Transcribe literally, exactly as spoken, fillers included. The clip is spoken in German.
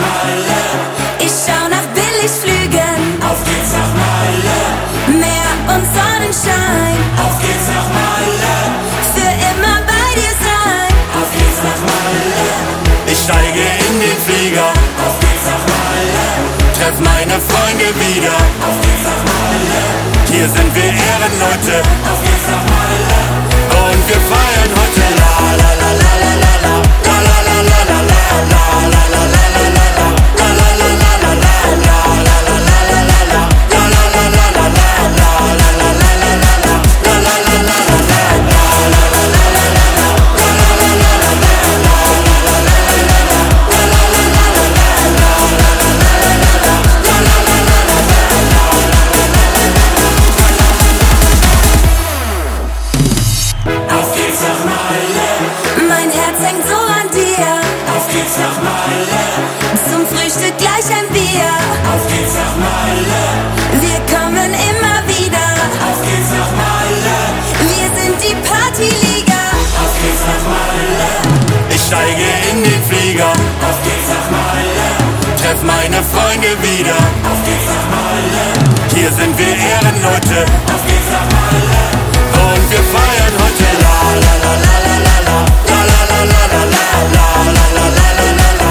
Malle. Ich schau nach Billigflügen. Auf geht's nach Malle. Meer und Sonnenschein. Auf geht's nach Malle. Für immer bei dir sein. Auf geht's nach Malle. Ich steige in den Flieger. Auf geht's nach Malle. Treff meine Freunde wieder. Auf geht's nach Malle. Hier sind wir Ehrenleute. Auf geht's nach Malle. Und wir feiern heute. La la la la la la la. La la la la la la. La la la la la la la. La la la la la la. La la la la la la la. La la la la la la. La la la la la la. La la la la la la. Auf geht's nach Malle. Mein Herz hängt so an dir. Auf geht's nach Malle. Zum Frühstück gleich ein Bier. Auf geht's nach Malle. Wir kommen immer wieder. Auf geht's nach Malle. Wir sind die Partyliga. Auf geht's nach Malle. Ich steige in den Flieger. Auf geht's nach Malle. Treff meine Freunde wieder. Auf geht's nach Malle. Hier sind wir Ehrenleute. Auf geht's nach Malle. Und wir feiern heute. La la la la la la la. La la la la la la. La la la la la la.